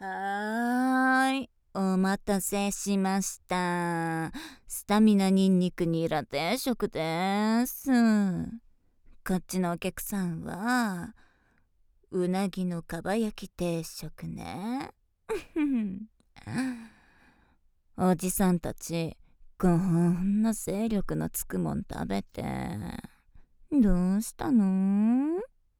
はーい、お待たせしました。スタミナニンニクニラ定食です。こっちのお客さんはうなぎのかば焼き定食ね。おじさんたち、こんな精力のつくもん食べてどうしたの？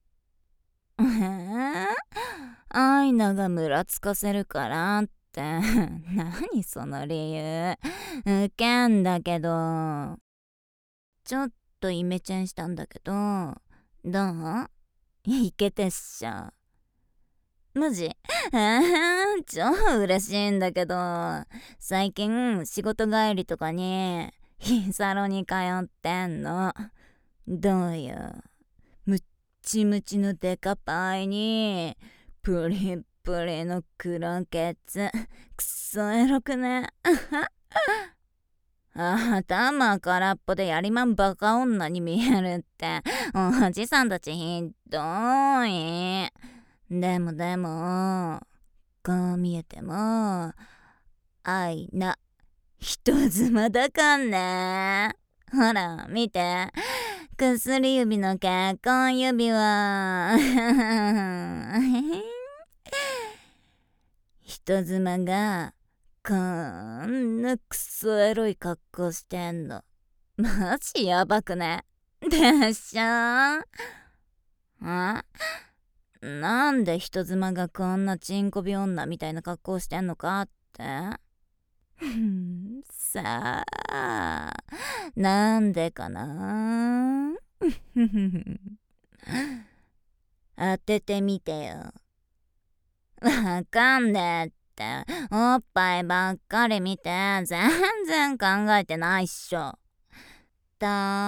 アイナがムラつかせるからって何その理由。ウケんだけど。ちょっとイメチェンしたんだけど、どう？いけてっしょ。マジ？超嬉しいんだけど、最近仕事帰りとかにヒサロに通ってんの。どうよ。ムッチムチのデカパイにプリップリの黒ケツ、くそエロくね。頭空っぽでやりまんバカ女に見えるっておじさんたちひどい。でもこう見えてもアイナ人妻だかんね。ほら見て、薬指の結婚指輪。人妻がこんなクソエロい格好してんのマジやばくね？でしょ？なんで人妻がこんなチンコビ女みたいな格好してんのかって？さあ、なんでかな？当ててみてよ。わかんねえって。おっぱいばっかり見て全然考えてないっしょ。例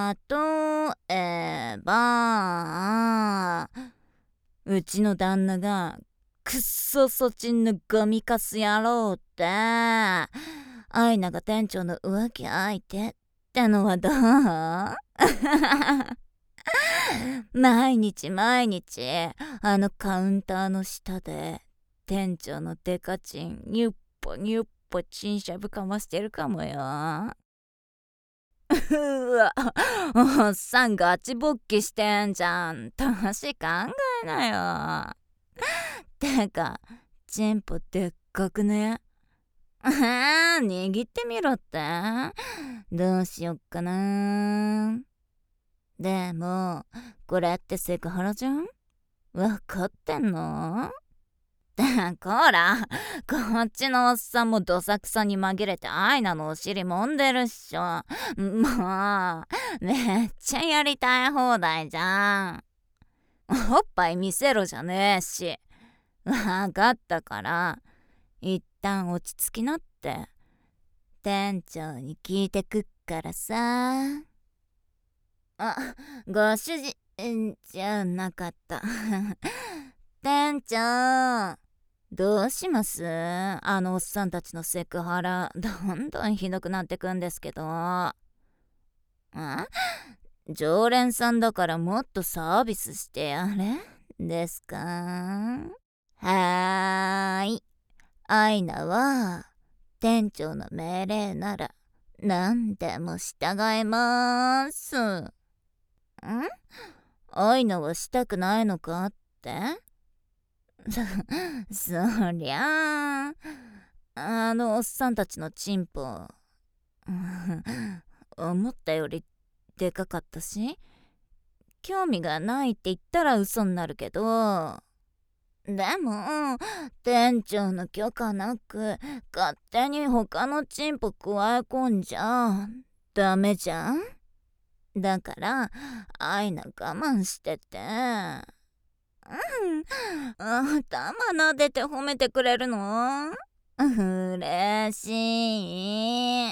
えば、うちの旦那がくっそそちんのゴミカス野郎って、アイナが店長の浮気相手ってのはどう？毎日あのカウンターの下で店長のデカチンニュッポニュッポチンしゃぶかましてるかもよ。うわ、おっさんガチ勃起してんじゃん。年考えなよ。てかチンポでっかくね？握ってみろって？どうしよっかな。でもこれってセクハラじゃん？わかってんの？こら、こっちのおっさんもどさくさに紛れてアイナのお尻揉んでるっしょ。もうめっちゃやりたい放題じゃん。おっぱい見せろじゃねえし。わかったから、一旦落ち着きなって店長に聞いてくっからさ。ご主人じゃなかった。店長、どうします？あのおっさんたちのセクハラどんどんひどくなってくんですけど。常連さんだからもっとサービスしてやれですか？はーい、アイナは店長の命令なら何でも従います。アイナはしたくないのかって？そりゃあのおっさんたちのチンポ思ったよりでかかったし、興味がないって言ったら嘘になるけど、でも店長の許可なく勝手に他のチンポ加え込んじゃダメじゃん。だからアイナ我慢してて。頭撫でて褒めてくれるの？嬉しい。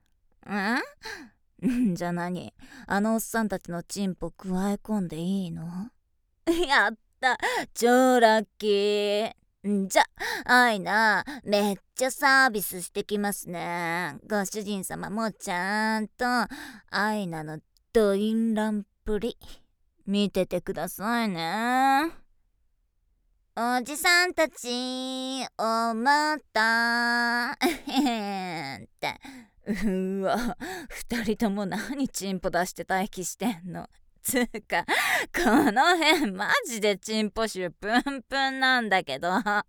じゃあ何？あのおっさんたちのチンポ加え込んでいいの？やった、超ラッキー。じゃ、アイナ、めっちゃサービスしてきますね。ご主人様もちゃんとアイナのドインランプリ見ててくださいね。 おじさんたち思ったってわ、二人とも何チンポ出して待機してんの。つうかこの辺マジでチンポ臭プンプンなんだけど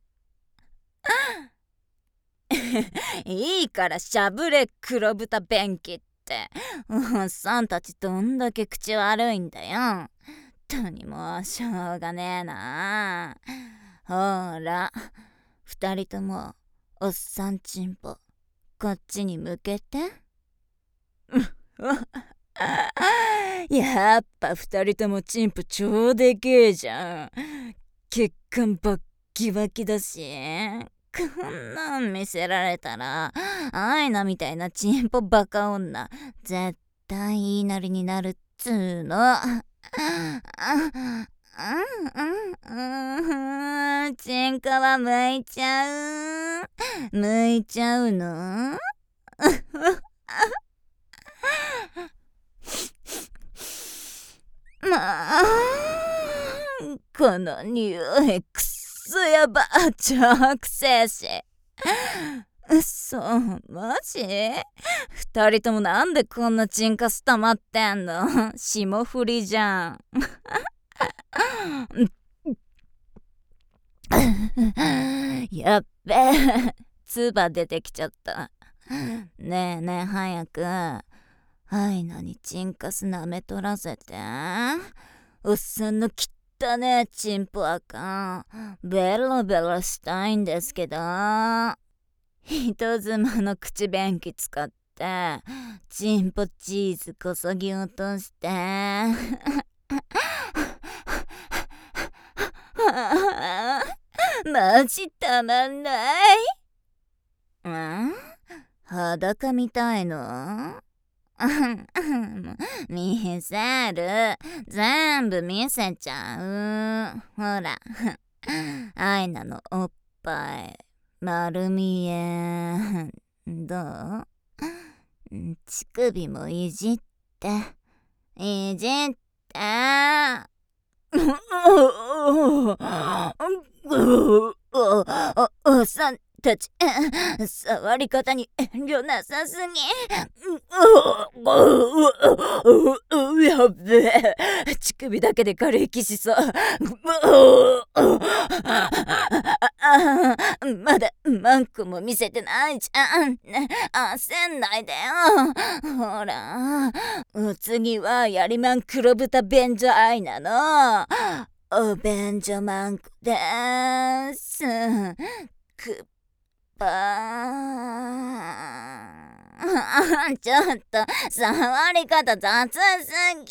いいからしゃぶれ黒豚便器って。おっさんたちどんだけ口悪いんだよ。とにもしょうがねえな。ほら二人ともおっさんチンポこっちに向けて。やっぱ二人ともチンポ超でけえじゃん。血管バッキバキだし、こんなん見せられたらアイナみたいなチンポバカ女絶対言いなりになるっつーの。チンコは向いちゃう。向いちゃうの。まあこの匂いくっそやば。超くせえし。そう、マジ？二人ともなんでこんなチンカス溜まってんの？霜降りじゃん。やっべえ、唾出てきちゃった。ねえねえ早くアイナにチンカス舐めとらせて。おっさんの汚ねえチンポアカンベロベロしたいんですけど、人妻の口便器使ってチンポチーズこそぎ落としてマジたまんない。裸みたいの？見せる。全部見せちゃう。ほらアイナのおっぱい丸見え。どう？乳首もいじっていじっておっさんたち触り方に遠慮なさすぎ。やっべえ、乳首だけで軽い気しそう。まだ何個も見せてないじゃん。焦んないでよ。ほらお次はやりまん黒豚便所アイナのお便所マンコでーす。くばーちょっと触り方雑すぎ。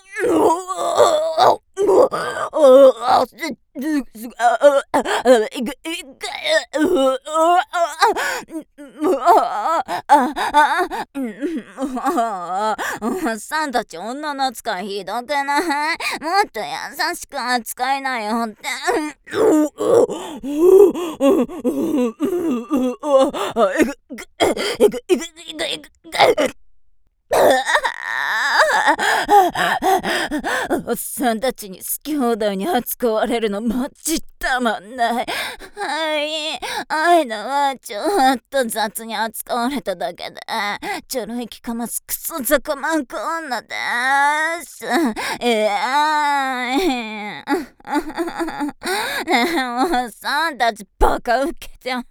おっさんたち女の扱いひどくない？もっと優しく扱いなよって。おっさんたちに好き放題に扱われるのマジたまんない。はい、アイナはちょっと雑に扱われただけでちょろい気かますクソザコマンコ女です。おっさんたちバカウケじゃん。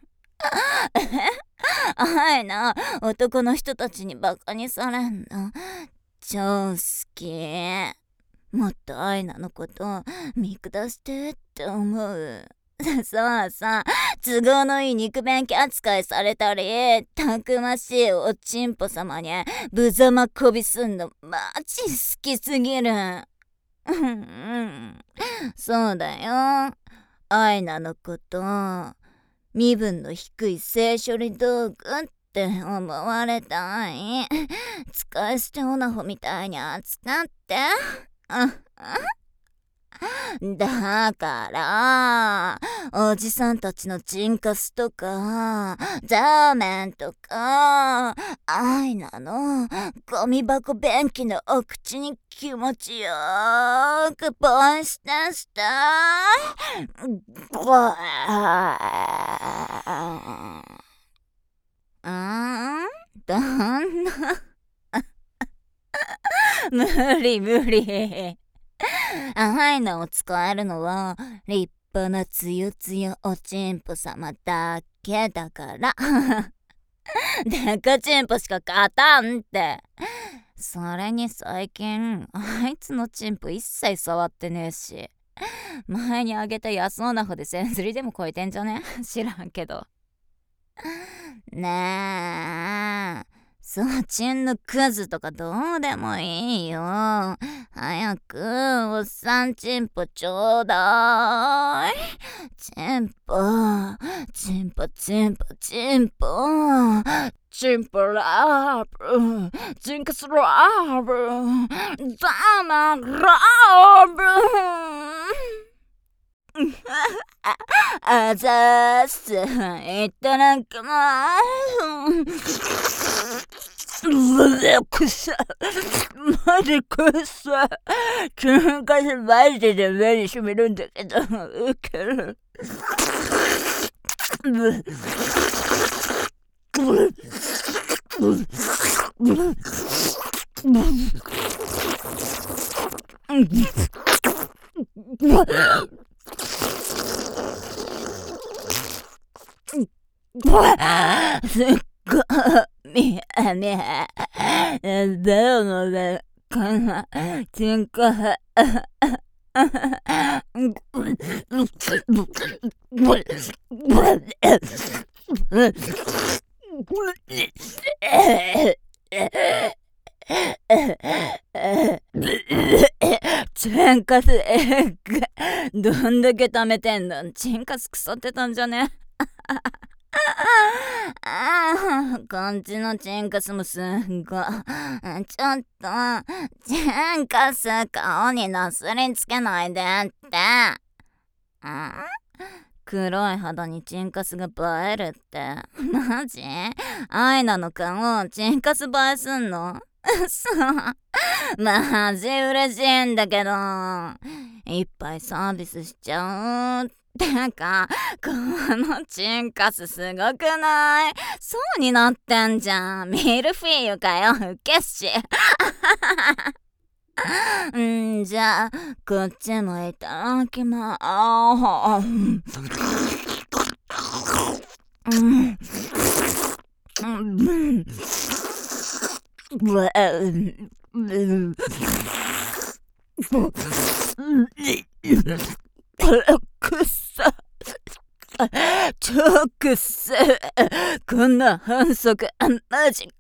アイナ男の人たちにバカにされんの超好き。もっとアイナのこと見下してって思う。そうさ、都合のいい肉便器扱いされたりたくましいおちんぽ様にぶざまこびすんのマジ好きすぎる。そうだよ、アイナのこと身分の低い性処理道具って思われたい。使い捨てオナホみたいに扱って。 だからおじさんたちのチンカスとかザーメンとかアイナのゴミ箱便器のお口に気持ちよくポイ捨てしてどんな無理無理。アイナを使えるのは立派なつゆつゆおちんぽ様だけだからデカチンポしか勝たんって。それに最近あいつのチンポ一切触ってねえし、前にあげた安オナホで千釣りでも超えてんじゃね知らんけど。ねえ、そちんのクズとかどうでもいいよ。早くおっさんチンポちょうだい。チンポチンポチンポチンポチンポラブジンクスラブダマラブあざーす、いただきまーす。くさマジくさ喧嘩でマジで目にしみるんだけどウケる。すっごみあみどうもだかなちんこチンカスどんだけ貯めてんの。チンカス腐ってたんじゃねこっちのチンカスもすっごい。ちょっとチンカス顔になすりつけないでって。黒い肌にチンカスが映えるってマジ？アイナの顔チンカス映えすんの？そうマジ嬉しいんだけどいっぱいサービスしちゃう。てかこのチンカスすごくない？そうになってんじゃん。ミルフィーユかよウケっしじゃあこっちもいただきまーくっさ超くっさこんな反則マジ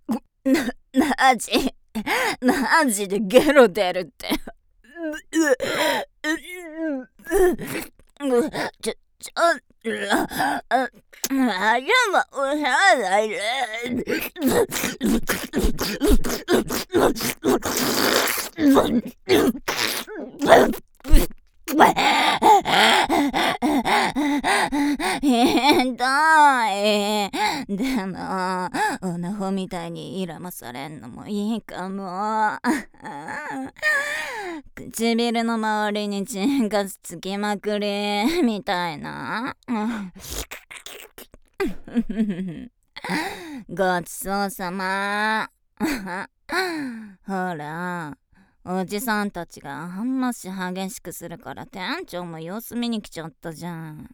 マジでゲロ出るってあれもおしゃれひどい。でもオナホみたいにイラまされんのもいいかも。唇の周りにチンカスつきまくりみたいな。ごちそうさま。ほらおじさんたちがあんまし激しくするから店長も様子見に来ちゃったじゃん。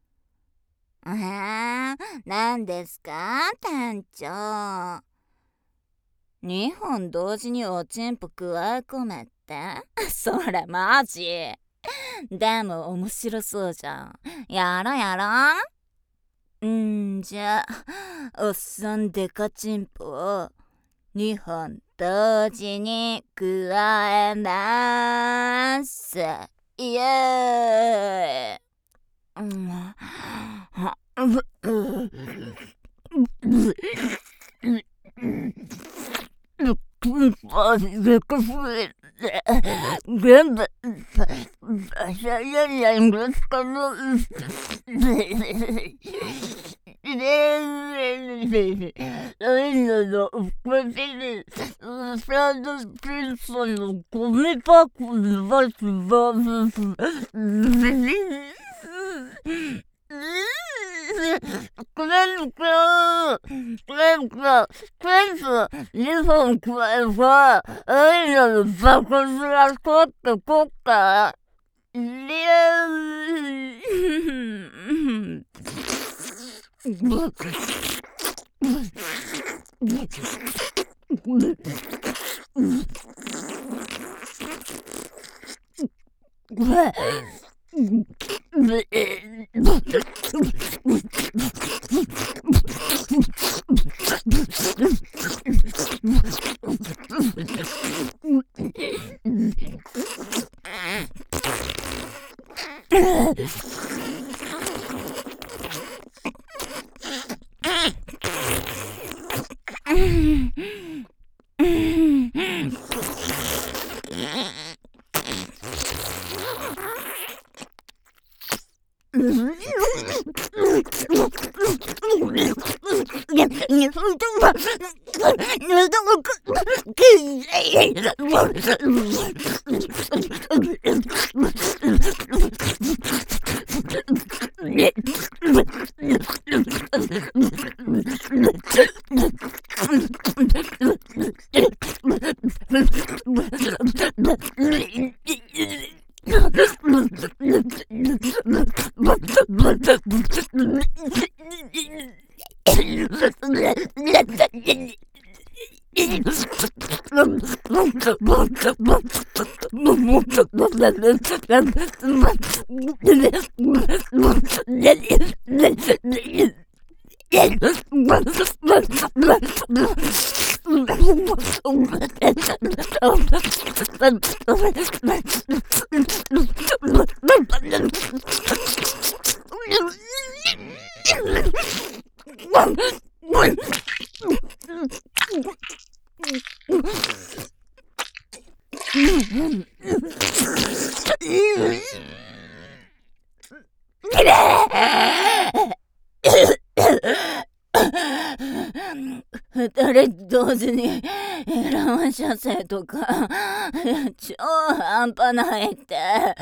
何ですか店長。2本同時におちんぽ加え込めってそれマジでも面白そうじゃん。やろやろ。じゃあおっさんデカチンポを2本同時に加えます。イエーイ全部二人同時に乱射精とか超半端ないって。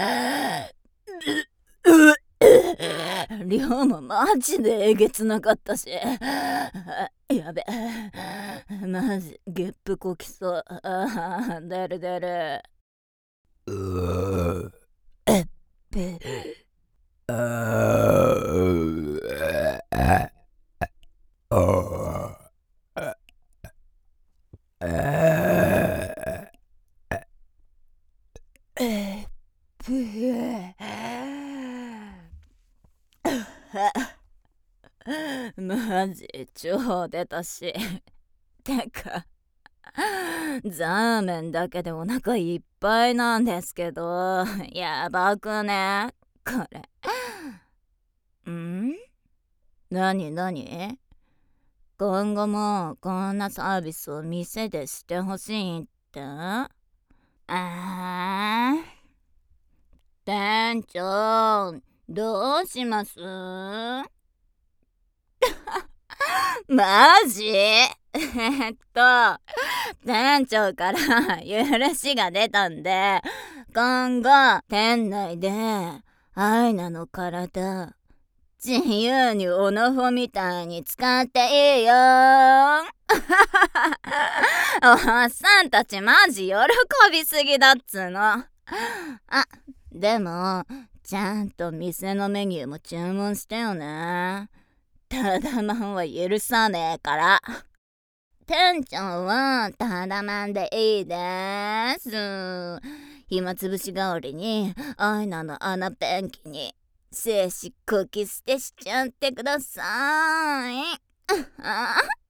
量もマジでえげつなかったし、やべ、マジゲップこきそう。出る出る。えっぺ。マジ超出たし。てかザーメンだけでお腹いっぱいなんですけど、やばくねこれ。なに今後もこんなサービスを店でしてほしいって？店長どうします？マジ？店長から許しが出たんで、今後店内でアイナの体自由にオノホみたいに使っていいよ。おっさんたちマジ喜びすぎだっつの。でもちゃんと店のメニューも注文してよね。ただまんは許さねえから。店長はただまんでいいです。暇つぶし代わりにアイナの穴ペンキに精子こき捨てしちゃってください。